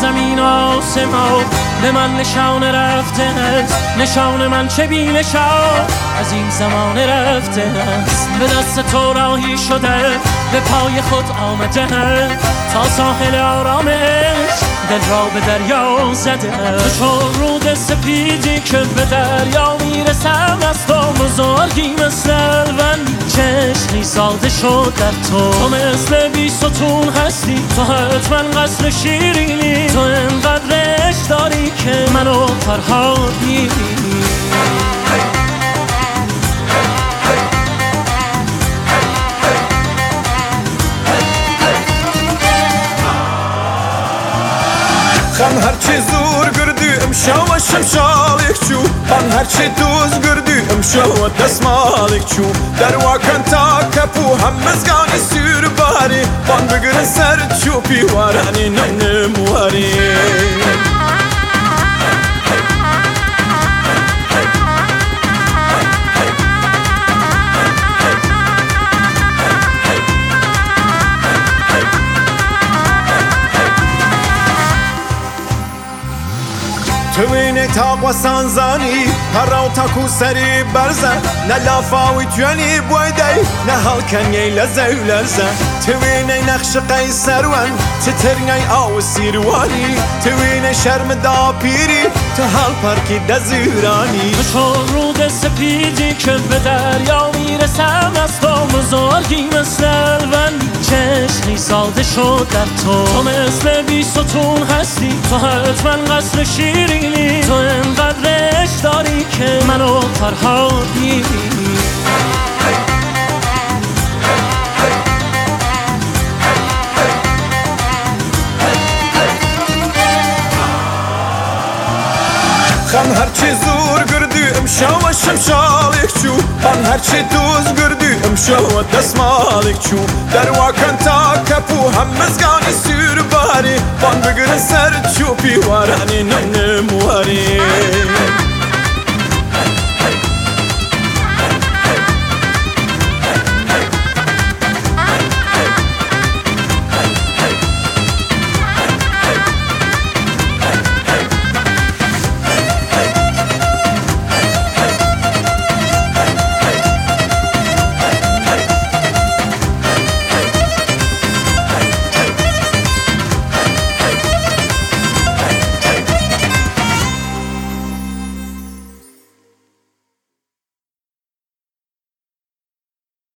زمین آسمان به من نشانه رفته است، نشان من چه بی نشان از این زمان رفته است. به دست تو راهی شده به پای خود آمده تا ساحل آرامش دل را به دریا زده. تو چون رود سپیدی که به دریا میرسم از تو بزرگی مثل الوند چشمی ساده شد در تو مثل بی ستون هستی، تو حتما قصر شیرینی، تو انقدر عشق داری که منو فرهاد میبینی. خم هرچی زور گردی امشو و شمشالک چو، من هرچی دوز گردی امشو و دستمالک چو. در واکن تا کپو هم مزگانی سیر باری، بان بگرن سر چوپی وارانی نمواری. توینه تاق و سانزانی هراو تاکو سری برزن، نه لافاوی توانی بویدی نه هالکنی لزه و لرزه. توینه نقش قیصر ون تترنی آو سیروانی، توینه شرم دا پیری تو حال پارکی دزیرانی. تو چون رود سپیدی که به دریا میرسم از تو بزرگی مثل الوند چشمی ساده شد در تو مثل بی ستون هستی، تو حتما قصر شیرینی، تو انقدر عشق داری که منو فرهاد میبینی. خم هرچی زور گردی امشو و شمشالک چو، من هرچی دوز گردی امشو و دستمالک چو. در واکن تا کپو هم مزگانی سیر باری، بان بگرن سر چوپی وارانی نمواری.